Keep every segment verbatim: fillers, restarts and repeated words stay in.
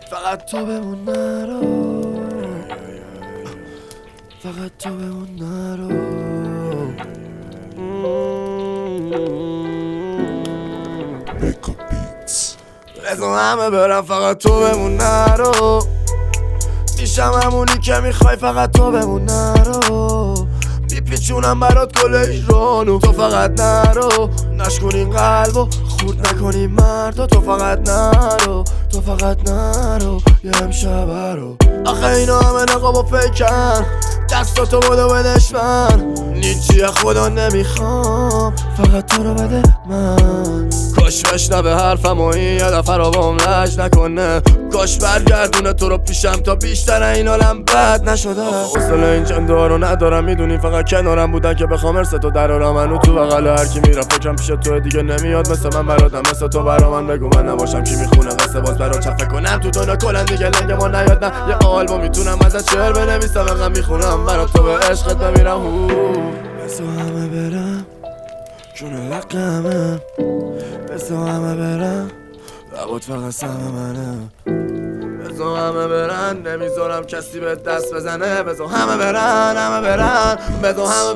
فقط تو بمون نرو، فقط تو بمون نرو. بزن همه برم فقط تو بمون نرو. میشم همونی که میخوای فقط تو بمون نرو. میپیچونم برات گل ایرانو، تو فقط نرو. نشکن این قلبو خورد نکنی مردو، تو فقط نرو، تو فقط نرو یه امشبه رو. آخه اینا همه نقاب و پیکن، دستاتو بودو بدش من. نیچی خدا نمیخوام، فقط تو رو بده من. کاش بشنوه حرفم و این یه دفعه رو بام لج نکنه. کاش برگردونه تو رو پیشم تا بیشتر این حالم بد نشده. حوصله این چنده رو ندارم، میدونی فقط کنارم بودن که بخوام ارث تو درارم. منو تو بغل هر کی میره فکرم پیش تو دیگه نمیاد مثل من براتم، مثل تو برا من بگو من نباشم کی میخونه قصه باز برات چه فکر کنم تو دنیا کلا دیگه لنگ ما نیاد. نه یه آلبوم میتونم ازش شعر بنویسم، انقدر میخونم برات تو به عشقت بمیرم. بسو همه برم جون لقمه، بسو همه برم لبات فقط سم منه. بزو همه برن نمیذارم کسی به دست بزنه. بزو همه برن همه برن بزو همه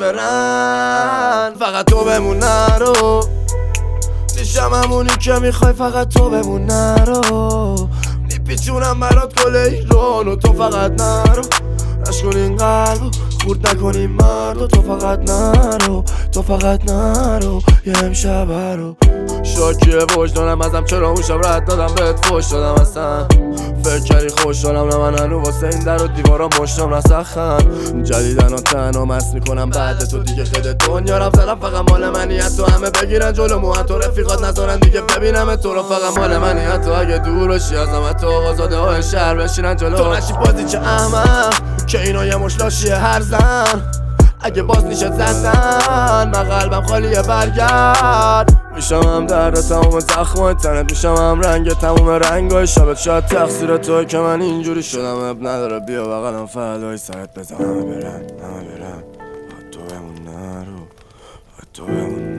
برن فقط تو بمون نرو. نیشم همونی که میخوای فقط تو بمون نرو. میپیچونم برات گل ایرانو، تو فقط نرو. نشکن این قلبو خورد نکنی مردو، تو فقط نرو، تو فقط نرو یه امشبه رو. شاکیه وجدانم ازم چرا اون شب رد دادم بهت فوش دادم اصلا. فکر کردی خوشحالم نه من هنو واسه این در و دیوارا مشتم نسخن. جدیدن و تنها مست میکنم بعد تو دیگه خیده دنیا رفت زدم فقط مال منی. تو همه بگیرن جلو مو تو رفیقات نذارن دیگه ببینم تو رو، فقط مال منی. تو اگه دور بشی ازم تو آزاده های شهر بشینن جلو. تو نشی بازی چه احمق که اینا یه مشلاشیه هر زن. اگه باز نیشت زدن من قلبم خالیه برگرد. میشم هم درد تموم زخمای تنت، میشم هم رنگ تموم رنگای شبت. شاید تقصیر توی که من اینجوری شدم، اب نداره بیا بغلم فدای سرت. بزن همه برن همه برن تو بمون نرو، تو بمون